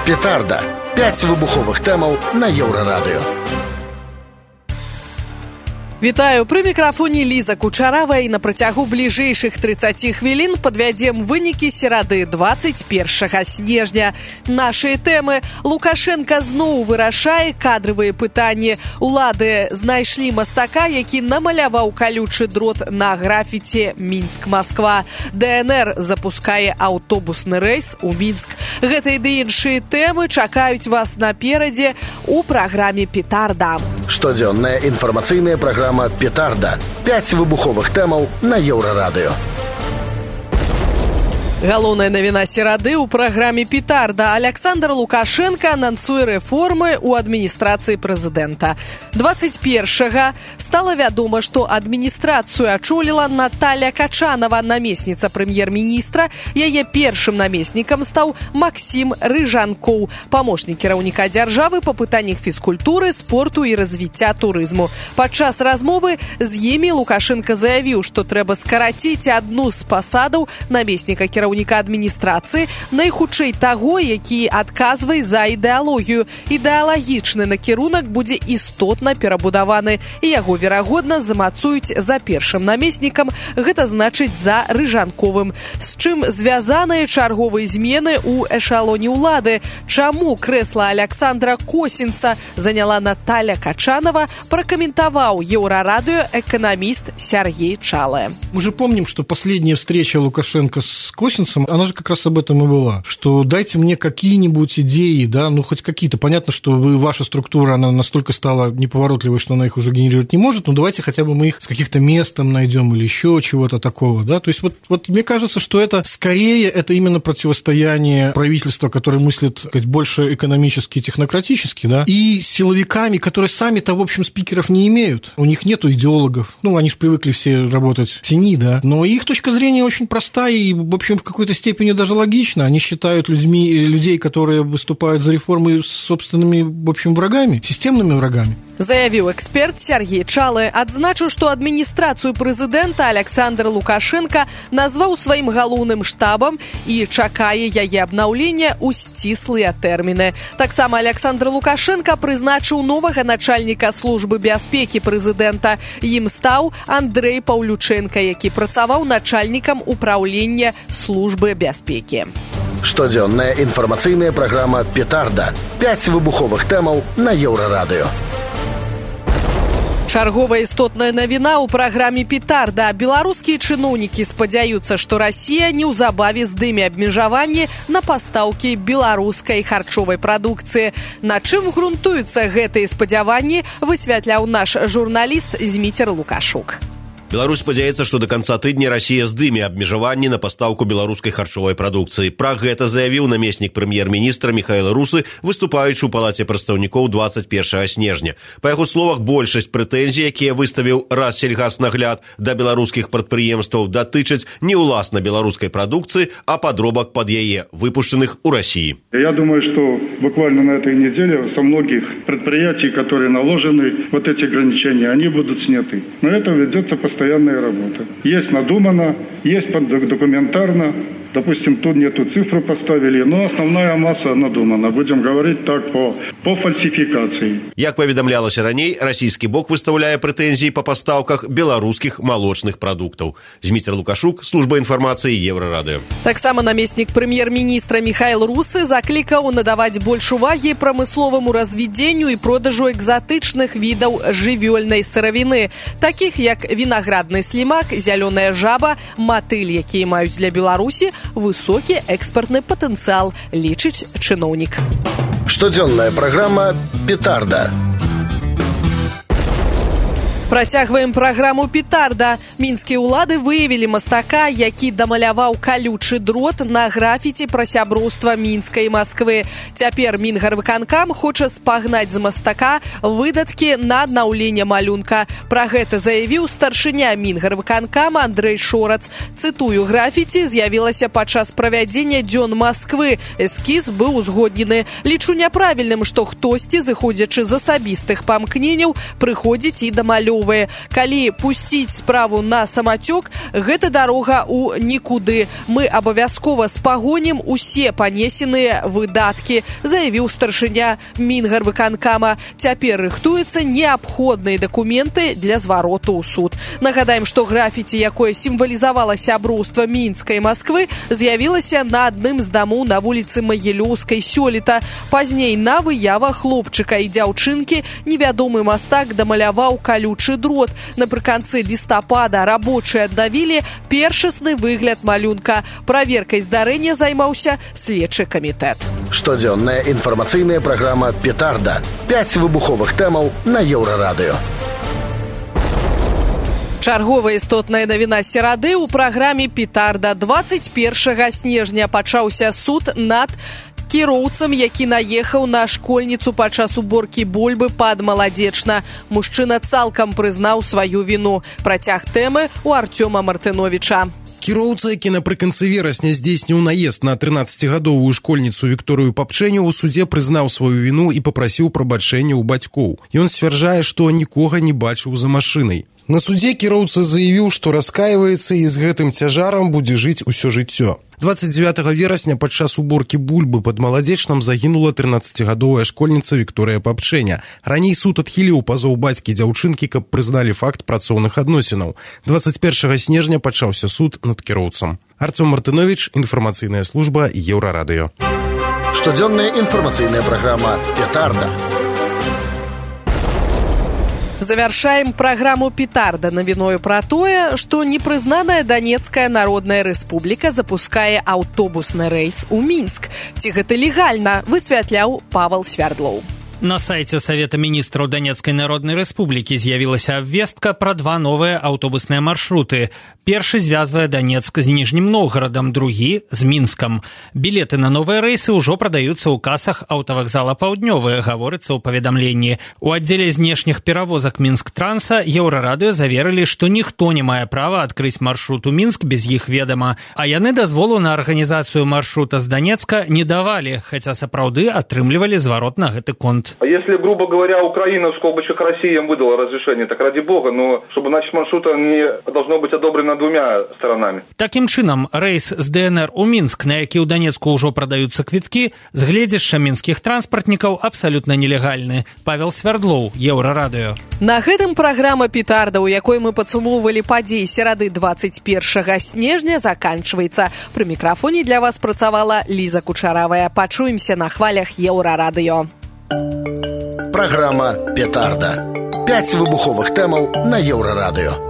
Петарда. 5 выбуховых тэмаў на Еўрарадыё. Вітаю, пры мікрафоне Ліза Кучарава, і на працягу бліжэйшых 30 хвілін падвядзем вынікі серады 21 снежня. Нашыя тэмы: Лукашенка зноў вырашае кадравыя пытанні. Улады знайшлі мастака, які намаляваў калючы дрот на графіці Мінск-Масква. ДНР запускае аўтобусны рэйс у Мінск. Гэтыя ды іншыя тэмы чакаюць вас наперадзе у праграме «Петарда». Штодзённая інфармацыйная праграма «Петарда». 5 выбуховых тэмаў на Еўрарадыё. Галоўная навіна серады ў праграме «Петарда». Александр Лукашенко анансуе рэформы ў адміністрацыі прэзідэнта. 21-га стала вядома, што адміністрацыю ачоліла Наталья Качанова, намесніца прэм'ер-міністра. Яе першым намеснікам стаў Максім Рыжанкоў, памочнік кіраўніка дзяржавы па пытаннях фізкультуры, спорту і развіцця турызму. Падчас размовы з імі Лукашенко заявіў, што трэба скараціць адну з пасадаў намесніка кіраўніка адміністрацыі, найхутчэй таго, які адказвае за ідэалогію. Ідэалагічны накірунак будзе істотна перабудаваны, і яго, верагодна, замацуюць за першым намеснікам, гэта значыць за Рыжанковым. З чым звязаныя чарговыя змены ў эшалоне ўлады? Чаму крэсла Александра Косінца заняла Наталья Качанова, прокомментовал Еврорадио экономист Сергей Чале. Мы же помним, что последняя встреча Лукашенко с Косинцем, она же как раз об этом и была, что дайте мне какие-нибудь идеи, да, ну хоть какие-то. Понятно, что ваша структура, она настолько стала неповоротливой, что она их уже генерировать не может, но давайте хотя бы мы их с каких-то мест там найдем или еще чего-то такого, да. То есть вот мне кажется, что это скорее это именно противостояние правительства, которое мыслит, сказать, больше экономически и технократически, да, и силовиками, которые сами-то, в общем, спикеров не имеют. У них нету идеологов. Ну, они же привыкли все работать в тени, да. Но их точка зрения очень простая и, в общем, в какой-то степени даже логично. Они считают людей, которые выступают за реформы, собственными, в общем, врагами, системными врагами. Заявіў эксперт Сергей Чалы. Адзначыў, што адміністрацыю прэзідэнта Александр Лукашенко назваў сваім галоўным штабам і чакае яе абнаўлення ў сціслыя тэрміны. Таксама Александр Лукашенко прызначыў новага начальніка службы бяспекі прэзідэнта. Ім стаў Андрэй Паўлючэнка, які працаваў начальнікам управлення службы бяспекі. Штодзённая інфармацыйная праграма «Петарда». 5 выбуховых тэмаў на Еўрарадыё. Чарговая істотная навіна ў праграме «Петарда». Беларускія чыноўнікі спадзяюцца, што Расія неўзабаве здыме абмежаванні на пастаўкі беларускай харчовай прадукцыі. На чым грунтуюцца гэтыя спадзяванні, высвятляў наш журналіст Зміцер Лукашук. Беларусь спадзяецца, што да канца тыдня Расія здыме абмежаванні на пастаўку беларускай харчовай прадукцыі. Пра гэта заявіў намеснік прэм'ер-міністра Михаил Русы, выступаючы ў палаце прадстаўнікоў 21 снежня. Па яго словах, большасць прэтэнзій, якія выставіў Рассельгаснагляд да беларускіх прадпрыемстваў, датычаць не ўласна беларускай прадукцыі, а падробак пад яе, выпушчаных у России. Я думаю, что буквально на этой неделе со многих предприятий, которые наложены, вот эти ограничения, они будут сняты. Но это ведется постоянная работа. Есть надумано, есть документарно. Допустим, тут не эту цифру поставили, но основная масса надумана. Будем говорить так по фальсификации. Як паведамлялася раней, расійскі бок выстаўляе прэтэнзіі па пастаўках беларускіх малочных прадуктаў. Зміцер Лукашук, служба інфармацыі Еўрарадыё. Таксама намеснік прэм'ер-міністра Михаил Русы заклікаў надаваць больш увагі прамысловаму развядзенню і продажу экзатычных відаў жывёльнай сыравіны, такіх як вінаградны слімак, зялёная жаба, матыль, якія маюць для Беларусі высокі экспартны патэнцыял, лічыць чыноўнік. Штодзённая праграма «Петарда». Працягваем праграму «Петарда». Мінскія ўлады выявілі мастака, які дамаляваў калючы дрот на графіці пра сяброўства Мінска і Масквы. Цяпер Мінгарвыканкам хоча спагнаць з мастака выдаткі на аднаўленне малюнка. Пра гэта заявіў старшыня Мінгарвыканкама Андрэй Шорац. Цытую, графіці з'явілася падчас правядзення дзён Масквы. Эскіз быў узгоднены. Лічу няправільным, што хтосьці, зыходзячы з асабістых памкненняў, прыходзіць і дамалёўвае. абмяркоўвае, калі пусціць справу на самацёк, гэта дарога ў нікуды. Мы абавязкова спагонім усе панесеныя выдаткі, заявіў старшыня Мінгарвыканкама. Цяпер рыхтуюцца неабходныя дакументы для звароту ў суд. Нагадаем, што графіці, якое сімвалізавала сяброўства Мінска і Масквы, з'явілася на адным з дамоў на вуліцы Магілёўскай сёлета. Пазней на выявах хлопчыка і дзяўчынкі невядомы мастак дамаляваў калючы дрот. Напрыканцы лістапада рабочыя аднавілі першасны выгляд малюнка. Праверкай здарэння займаўся следчы камітэт. Штодзённая інфармацыйная праграма «Петарда». 5 выбуховых тэмаў на Еўрарадыё. Чарговая істотная навіна серады ў праграме «Петарда». 21 снежня пачаўся суд над кіроўцам, які наехаў на школьніцу падчас уборкі бульбы пад Маладзечна. Мужчына цалкам прызнаў сваю віну. Працяг тэмы ў Артёма Мартыновіча. Кіроўца, які напрыканцы верасня здзейсніў наезд на 13гадовую школьніцу Вікторыю Папчэню, у судзе прызнаў сваю віну і папрасіў прабачэння ў бацькоў. Ён сцвярджае, што нікога не бачыў за машынай. На судзе кіроўца заявіў, што раскайваецца і з гэтым цяжарам будзе жыць усё жыццё. 29 верасня падчас уборкі бульбы пад Маладзечнам загінула 13гадовая школьніца Вікторыя Папчэня. Раней суд адхіліў пазоў бацькі дзяўчынкі, каб прызналі факт працоўных адносінаў. 21 снежня пачаўся суд над кіроўцам. Артём Мартыновіч, інфармацыйная служба Еўрарадыё. Штодзённая інфармацыйная праграма «Петарда». Завяршаем праграму «Петарда» навіною пра тое, што непрызнаная Данецкая Народная Рэспубліка запускае аўтобусны рэйс у Мінск. Ці гэта легальна, высвятляў Павел Свярдлоў. На сайце Савета міністраў Данецкай Народнай Рэспублікі з'явілася абвестка пра 2 новыя аўтобусныя маршруты. Першы звязвае Данецк з Ніжнім Новгарадам, другі з Мінскам. Білеты на новыя рэйсы ўжо прадаюцца ў касах аўтавакзала «Паўднёвы», гаворыцца ў паведамленні. У аддзеле знешніх перавозак Мінск-Транса Еўрарадыё заверылі, што ніхто не мае права адкрыць маршрут у Мінск без іх ведама, а яны дазволу на арганізацыю маршрута з Данецка не давалі, хаця сапраўды атрымлівалі зварот на гэты конт. А если, грубо говоря, Украина в скобочках России им выдала разрешение, так ради бога, но чтобы начать маршрут не должно быть одобрено 2 сторонами. Таким чынам, рэйс з ДНР у Мінск, на які ў Данецку ўжо прадаюцца квіткі, з гледзяшча мінскіх транспартнікаў абсалютна нелегальны. Павел Свярдлоў, Еўрарадыё. На гэтым праграма «Петарда», у якой мы падсумоўвалі падзеі серады 21 снежня, заканчваецца. Пры мікрафоне для вас працавала Ліза Кучаравая. Пачуемся на хвалях Еўрарадыё. Праграма «Петарда». 5 выбуховых тэмаў на Еўрарадыё.